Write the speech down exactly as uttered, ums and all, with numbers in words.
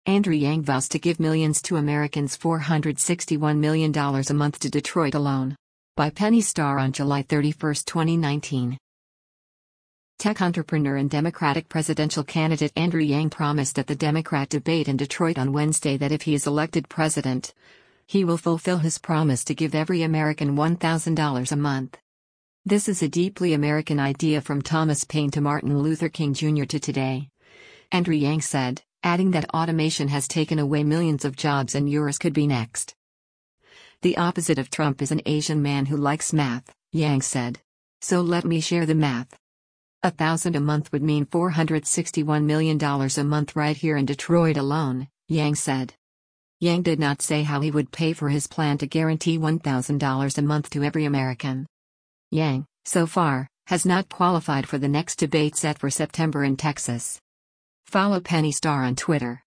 Andrew Yang vows to give millions to Americans, four hundred sixty-one million dollars a month to Detroit alone. By Penny Starr on July thirty-first, twenty nineteen. Tech entrepreneur and Democratic presidential candidate Andrew Yang promised at the Democrat debate in Detroit on Wednesday that if he is elected president, he will fulfill his promise to give every American one thousand dollars a month. This is a deeply American idea, from Thomas Paine to Martin Luther King Junior to today, Andrew Yang said, adding that automation has taken away millions of jobs and yours could be next. The opposite of Trump is an Asian man who likes math, Yang said. So let me share the math. A thousand a month would mean four hundred sixty-one million dollars a month right here in Detroit alone, Yang said. Yang did not say how he would pay for his plan to guarantee one thousand dollars a month to every American. Yang, so far, has not qualified for the next debate set for September in Texas. Follow Penny Starr on Twitter.